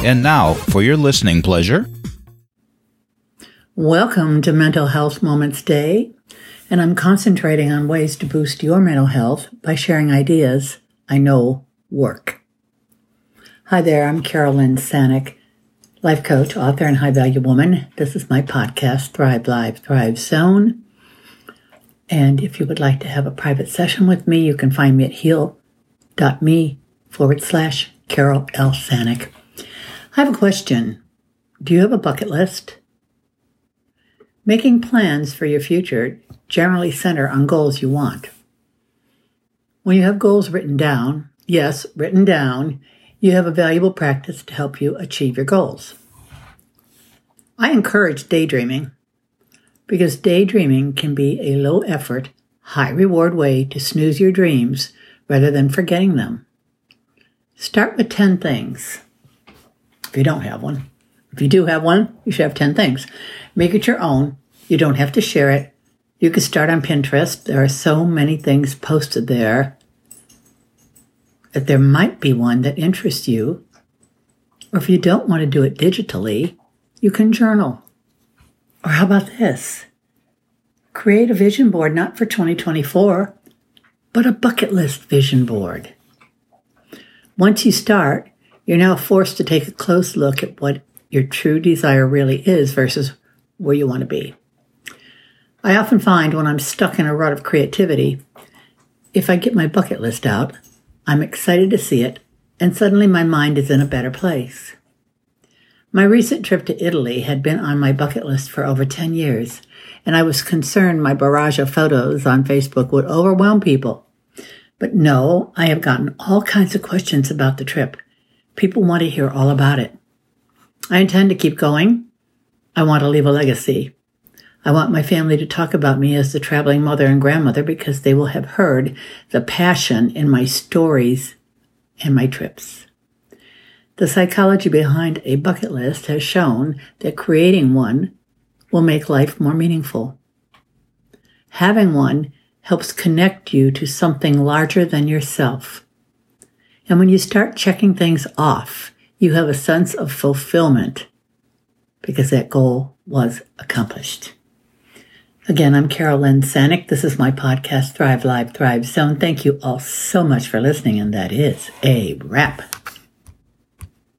And now, for your listening pleasure. Welcome to Mental Health Moments Day, and I'm concentrating on ways to boost your mental health by sharing ideas I know work. Hi there, I'm Carol Lynn Sanic, life coach, author, and high-value woman. This is my podcast, Thrive Live, Thrive Zone. And if you would like to have a private session with me, you can find me at heal.me/Carol L. Sanic. I have a question. Do you have a bucket list? Making plans for your future generally center on goals you want. When you have goals written down, yes, written down, you have a valuable practice to help you achieve your goals. I encourage daydreaming because daydreaming can be a low-effort, high-reward way to snooze your dreams rather than forgetting them. Start with 10 things. If you don't have one. If you do have one, you should have 10 things. Make it your own. You don't have to share it. You can start on Pinterest. There are so many things posted there that there might be one that interests you. Or if you don't want to do it digitally, you can journal. Or how about this? Create a vision board, not for 2024, but a bucket list vision board. Once you start, you're now forced to take a close look at what your true desire really is versus where you want to be. I often find when I'm stuck in a rut of creativity, if I get my bucket list out, I'm excited to see it, and suddenly my mind is in a better place. My recent trip to Italy had been on my bucket list for over 10 years, and I was concerned my barrage of photos on Facebook would overwhelm people. But no, I have gotten all kinds of questions about the trip. People want to hear all about it. I intend to keep going. I want to leave a legacy. I want my family to talk about me as the traveling mother and grandmother because they will have heard the passion in my stories and my trips. The psychology behind a bucket list has shown that creating one will make life more meaningful. Having one helps connect you to something larger than yourself. And when you start checking things off, you have a sense of fulfillment because that goal was accomplished. Again, I'm Carol Lynn Sanic. This is my podcast, Thrive Live, Thrive Zone. Thank you all so much for listening, and that is a wrap.